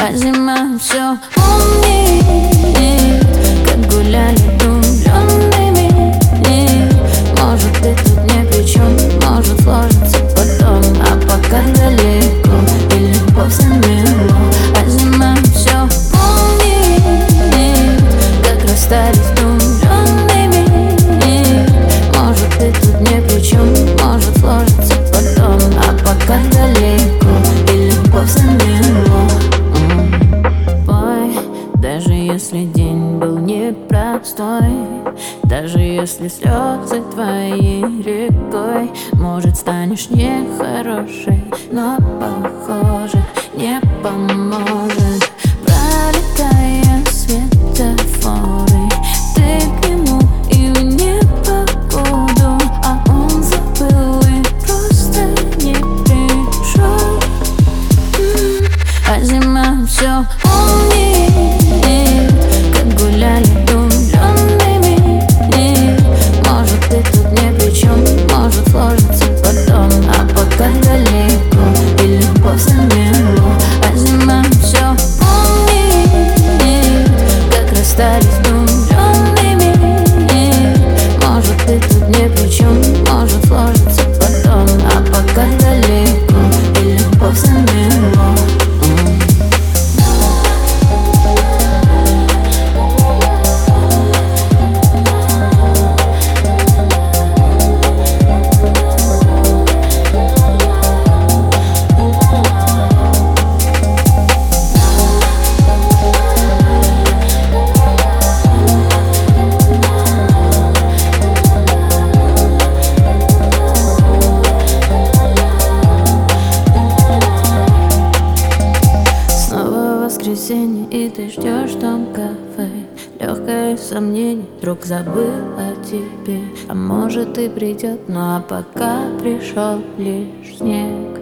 А зима все помнит, как гуляли влюбленными. Может, ты тут ни при чем, может сложится потом, а пока далеко и любовь замело. А зима все помнит, как расстались влюбленными. Может, ты тут ни при чем, может сложится потом, а пока далеко и любовь замело. Пой, даже если день был непростой, даже если слезы твои рекой, может, станешь нехорошей, но, похоже, не поможет. Пролетая светофоры, ты к нему и в непогоду, а он забыл и просто не пришел. А зима все помнит, как гуляли влюбленными. Может, ты тут ни при чем, может сложится потом, а пока далеко и любовь замело. А зима все помнит, как расстались влюбленными. Может, ты тут ни при чем, может сложится потом, а пока далеко и любовь замело. И ты ждешь там кафе, легкое сомнение, вдруг забыл о тебе. А может и придет, ну а пока пришел лишь снег.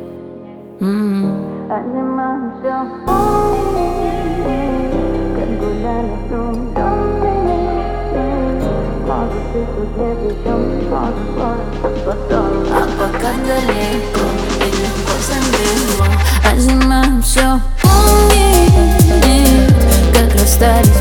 А зима все помнит, как гуляли влюбленными. Может, ты тут ни при чем, может сложится потом, а пока далеко и любовь замело. А зима все помнит, как расстались